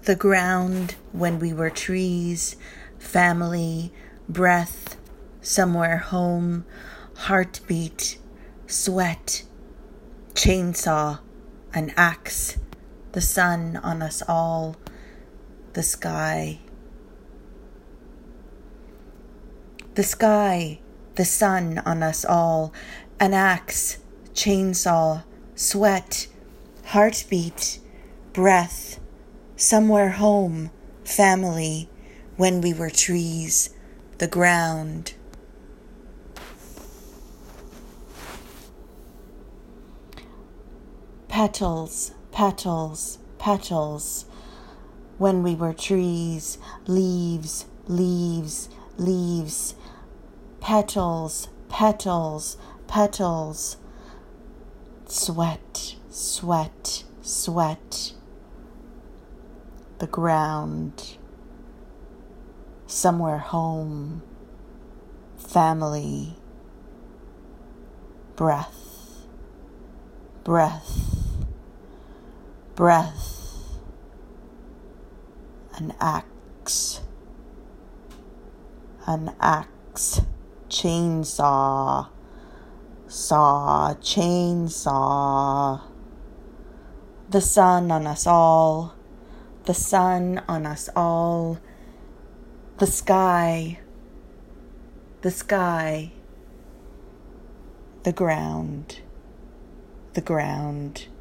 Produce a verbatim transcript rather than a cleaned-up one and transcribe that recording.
The ground when we were trees, family, breath, somewhere home, heartbeat, sweat, chainsaw, an axe, the sun on us all, the sky. The sky, the sun on us all, an axe, chainsaw, sweat, heartbeat, breath, somewhere home, family, when we were trees, the ground. Petals, petals, petals, when we were trees, leaves, leaves, leaves, petals, petals, petals, sweat, sweat, sweat, the ground, somewhere home, family, breath, breath, breath, an axe, an axe, chainsaw, saw, chainsaw, the sun on us all, the sun on us all, the sky, the sky, the ground, the ground.